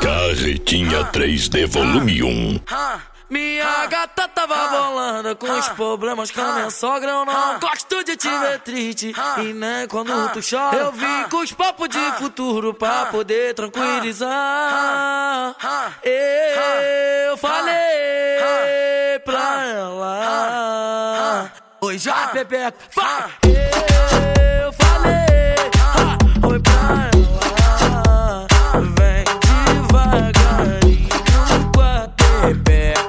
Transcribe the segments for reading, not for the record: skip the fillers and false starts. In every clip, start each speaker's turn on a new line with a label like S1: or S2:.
S1: Carretinha 3D Volume 1.
S2: Minha gata tava bolando com os problemas com a minha sogra. Eu não gosto de te ver triste e nem quando tu chora. Eu vim com os papos de futuro pra poder tranquilizar. Eu falei pra ela, oi já Pepeca, vai. Eu falei, oi pra ela, vem devagarinho com a Pepeca.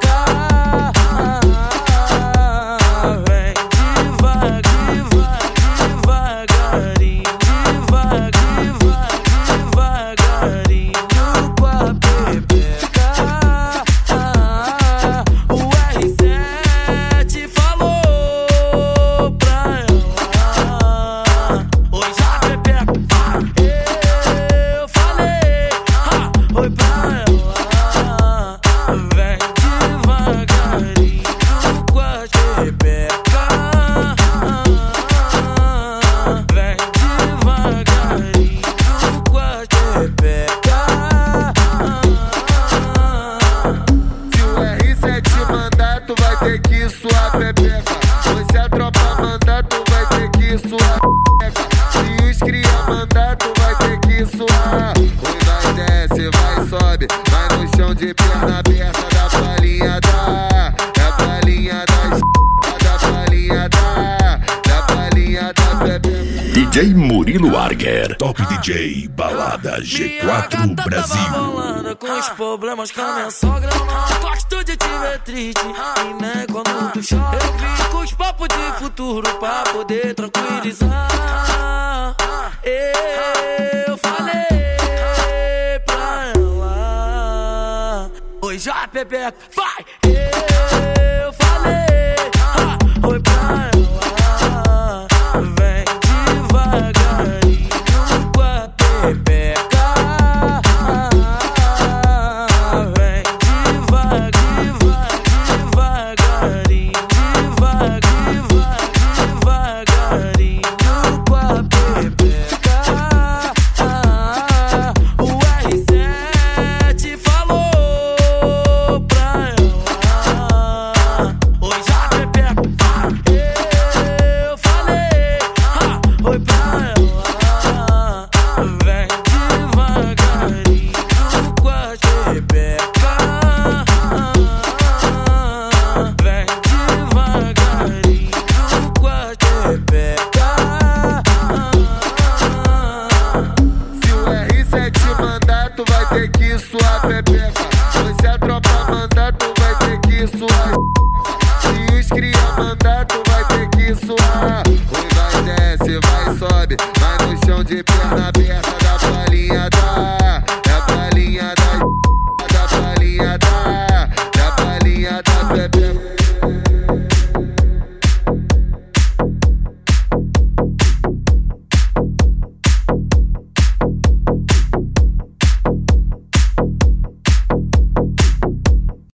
S3: Ter que suar Pepeca. Se a tropa mandar, tu vai ter que suar Pepeca. Se os cria mandar, tu vai ter que suar. Oi, vai, desce, vai, sobe, vai no chão de perna aberta. Da palhinha da palhinha da palhinha da palhinha da Pepeca.
S1: DJ Murilo Arger, Top DJ Balada G4 Brasil.
S2: Rolando com os problemas com a minha sogra. Eu não gosto de te ver triste e nem quando tu chora. Eu vim com os papos de futuro pra poder tranquilizar. Eu falei pra ela, oi já Pepeca, vai. Eu falei, oi pra ela, vem devagarinho com a Pepeca.
S3: Se o R7 mandar, tu vai ter que suar Pepeca.